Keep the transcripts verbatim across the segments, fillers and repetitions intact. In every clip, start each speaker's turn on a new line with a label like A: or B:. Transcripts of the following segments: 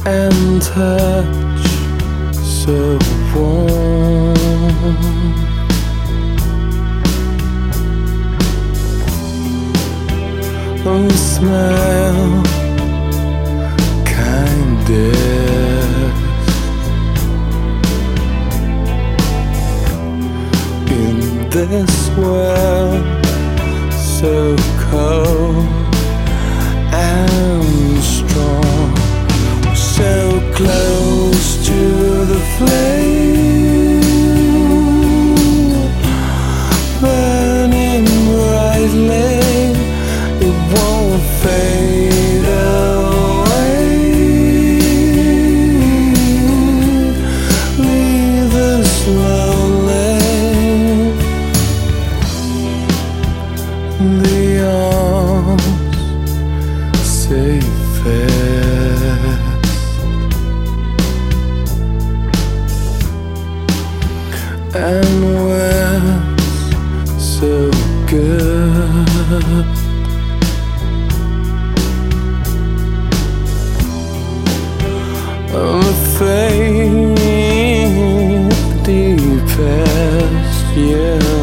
A: and touch so warm. Oh, smile kindest in this world so cold and strong, so close to the flame, burning brightly, it won't fade away. Leave us lonely, the arms safest, and we're so good. I'm afraid the deepest, yeah.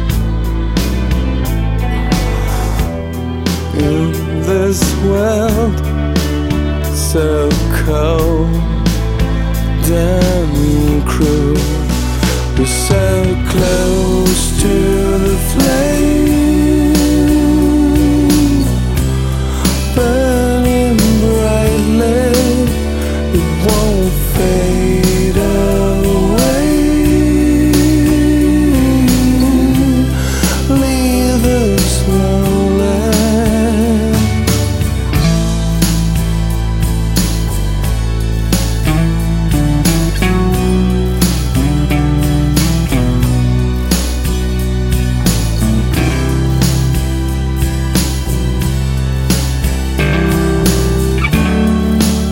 A: In this world so cold and cruel, we're so close to the flame, burning brightly, it won't fade away. Leave us lonely.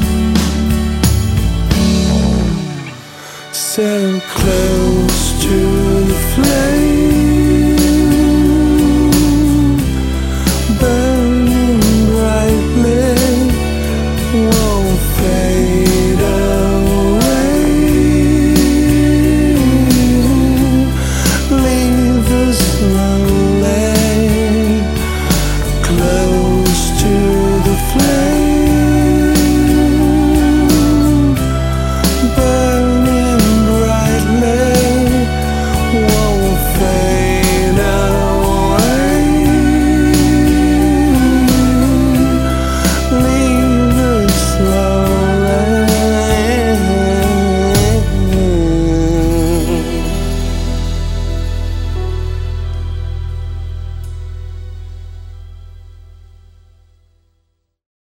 A: So close to